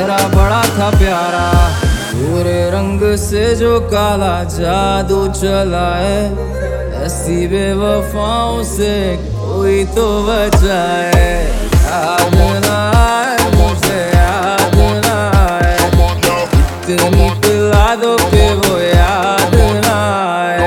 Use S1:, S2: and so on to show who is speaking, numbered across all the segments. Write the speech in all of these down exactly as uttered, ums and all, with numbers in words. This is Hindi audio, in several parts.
S1: चेहरा बड़ा था प्यारा, गोरे रंग से जो काला जादू चला है, ऐसी बेवफाओं से कोई तो बचाए। याद ना आए मुझे, याद ना आए, इतनी पिला दो कि वो याद ना आए।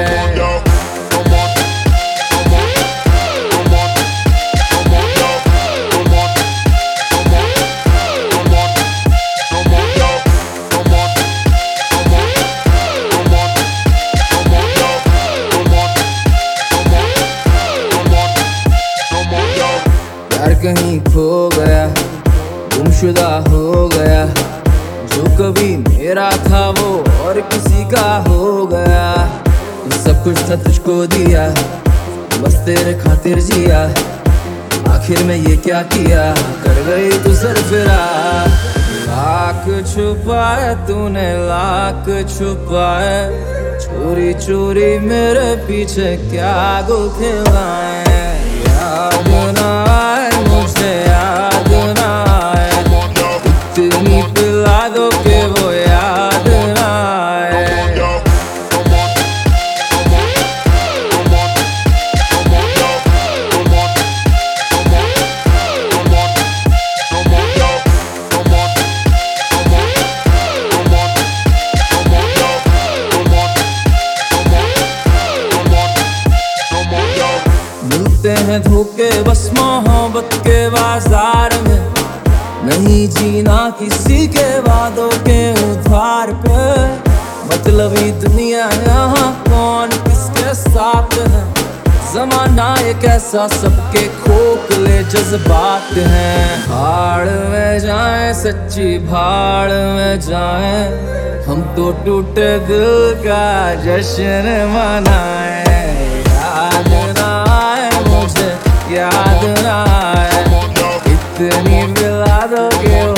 S1: प्यार कहीं खो गया, गुमशुदा हो गया, जो कभी मेरा था वो और किसी का हो गया। सब कुछ था तुझको दिया, बस तेरे खातिर जिया, आखिर में ये क्या किया, कर गई तू सरफिरा। लाख छुपाए तूने, लाख छुपाए, चोरी चोरी मेरे पीछे क्या गुल खिलाए। याद ना आए मुझे, याद ना आए, इतनी पिला दो कि वो याद ना आए। मिलते हैं धोखे बस मोहब्बत के बाजार में, नहीं जीना किसी के वादों के उधार पे। मतलबी दुनिया यहाँ कौन किसके साथ है, जमाना एक ऐसा सबके खोखले जज्बात हैं। भाड़ में जाए सच्ची भाड़ में जाए, हम तो टूटे दिल का जश्न मनाए। याद ना आए मुझे, याद ना आए, इतनी मिला दो कि